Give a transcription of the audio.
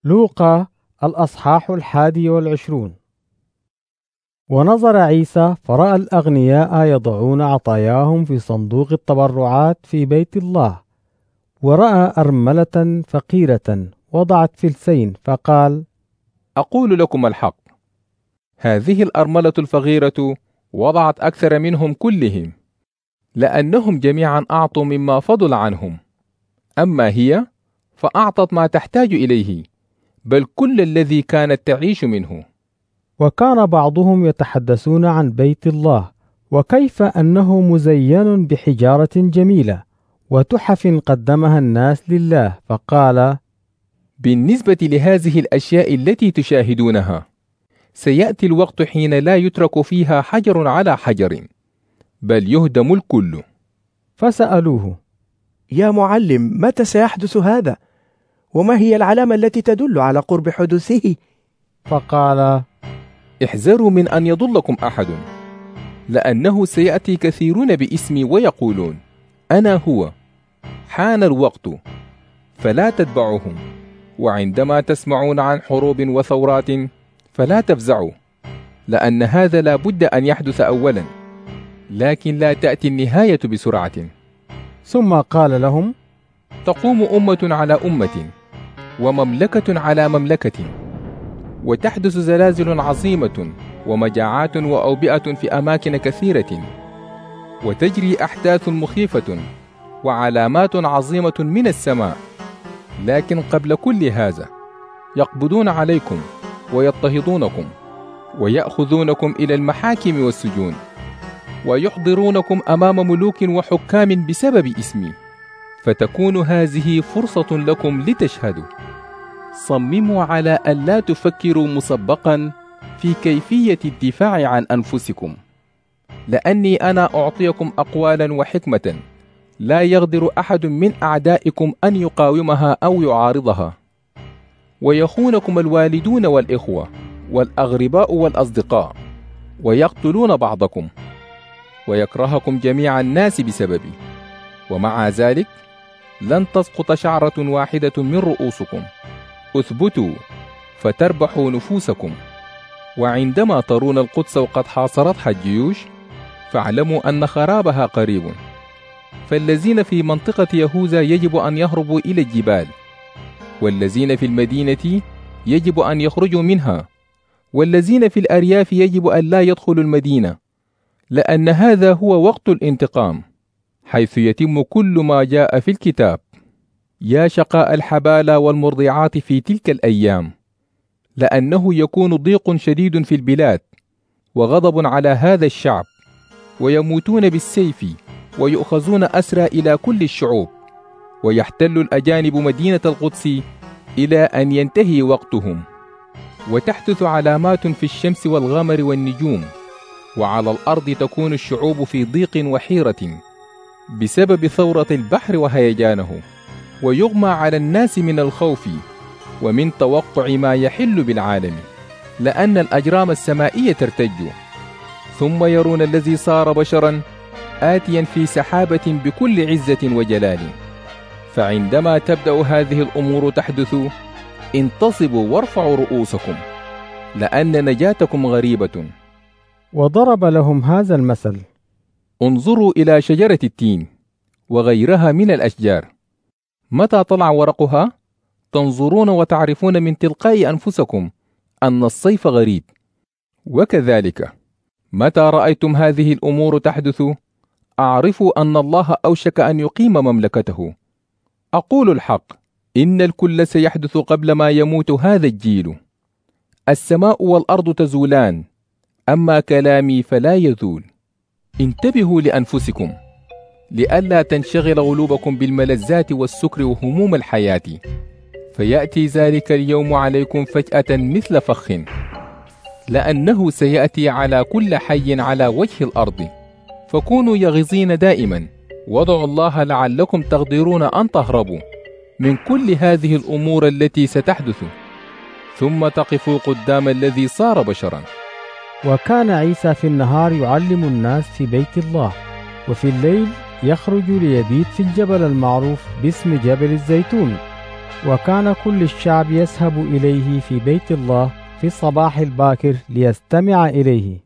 لوقا الأصحاح 21. ونظر عيسى فرأى الأغنياء يضعون عطاياهم في صندوق التبرعات في بيت الله، ورأى أرملة فقيرة وضعت فلسين، فقال: أقول لكم الحق، هذه الأرملة الفقيرة وضعت أكثر منهم كلهم، لأنهم جميعا أعطوا مما فضل عنهم، أما هي فأعطت ما تحتاج إليه، بل كل الذي كانت تعيش منه. وكان بعضهم يتحدثون عن بيت الله، وكيف أنه مزين بحجارة جميلة وتحف قدمها الناس لله، فقال: بالنسبة لهذه الأشياء التي تشاهدونها، سيأتي الوقت حين لا يترك فيها حجر على حجر، بل يهدم الكل. فسألوه: يا معلم، متى سيحدث هذا؟ وما هي العلامة التي تدل على قرب حدوثه؟ فقال: احذروا من أن يضلكم أحد، لأنه سيأتي كثيرون باسمي ويقولون: أنا هو، حان الوقت، فلا تتبعوهم. وعندما تسمعون عن حروب وثورات فلا تفزعوا، لأن هذا لا بد أن يحدث أولا، لكن لا تأتي النهاية بسرعة. ثم قال لهم: تقوم أمة على أمة، ومملكة على مملكة، وتحدث زلازل عظيمة ومجاعات وأوبئة في أماكن كثيرة، وتجري أحداث مخيفة وعلامات عظيمة من السماء. لكن قبل كل هذا يقبضون عليكم ويضطهدونكم ويأخذونكم إلى المحاكم والسجون، ويحضرونكم أمام ملوك وحكام بسبب اسمي، فتكون هذه فرصة لكم لتشهدوا. صمموا على أن لا تفكروا مسبقا في كيفية الدفاع عن أنفسكم، لأني أنا أعطيكم أقوالا وحكمة لا يقدر أحد من أعدائكم أن يقاومها أو يعارضها. ويخونكم الوالدون والإخوة والأغرباء والأصدقاء، ويقتلون بعضكم، ويكرهكم جميع الناس بسببي، ومع ذلك لن تسقط شعرة واحدة من رؤوسكم. اثبتوا فتربحوا نفوسكم. وعندما ترون القدس وقد حاصرتها الجيوش، فاعلموا أن خرابها قريب. فالذين في منطقة يهوذا يجب أن يهربوا إلى الجبال، والذين في المدينة يجب أن يخرجوا منها، والذين في الأرياف يجب أن لا يدخلوا المدينة، لأن هذا هو وقت الانتقام، حيث يتم كل ما جاء في الكتاب. يا شقاء الحبالة والمرضعات في تلك الأيام، لأنه يكون ضيق شديد في البلاد وغضب على هذا الشعب، ويموتون بالسيف ويؤخذون أسرى إلى كل الشعوب، ويحتل الأجانب مدينة القدس إلى أن ينتهي وقتهم. وتحدث علامات في الشمس والقمر والنجوم، وعلى الأرض تكون الشعوب في ضيق وحيرة بسبب ثورة البحر وهيجانه، ويغمى على الناس من الخوف ومن توقع ما يحل بالعالم، لأن الأجرام السمائية ترتج. ثم يرون الذي صار بشرا آتيا في سحابة بكل عزة وجلال. فعندما تبدأ هذه الأمور تحدث، انتصبوا وارفعوا رؤوسكم، لأن نجاتكم غريبة. وضرب لهم هذا المثل: انظروا إلى شجرة التين وغيرها من الأشجار، متى طلع ورقها تنظرون وتعرفون من تلقاء أنفسكم أن الصيف غريب. وكذلك متى رأيتم هذه الأمور تحدث، أعرفوا أن الله أوشك أن يقيم مملكته. أقول الحق، إن الكل سيحدث قبل ما يموت هذا الجيل. السماء والأرض تزولان، أما كلامي فلا يزول. انتبهوا لأنفسكم، لئلا تنشغل قلوبكم بالملذات والسكر وهموم الحياة، فيأتي ذلك اليوم عليكم فجأة مثل فخ، لأنه سيأتي على كل حي على وجه الأرض. فكونوا يغزين دائما، وادعوا الله لعلكم تقدرون أن تهربوا من كل هذه الأمور التي ستحدث، ثم تقفوا قدام الذي صار بشرا. وكان عيسى في النهار يعلم الناس في بيت الله، وفي الليل يخرج ليبيت في الجبل المعروف باسم جبل الزيتون. وكان كل الشعب يذهب إليه في بيت الله في الصباح الباكر ليستمع إليه.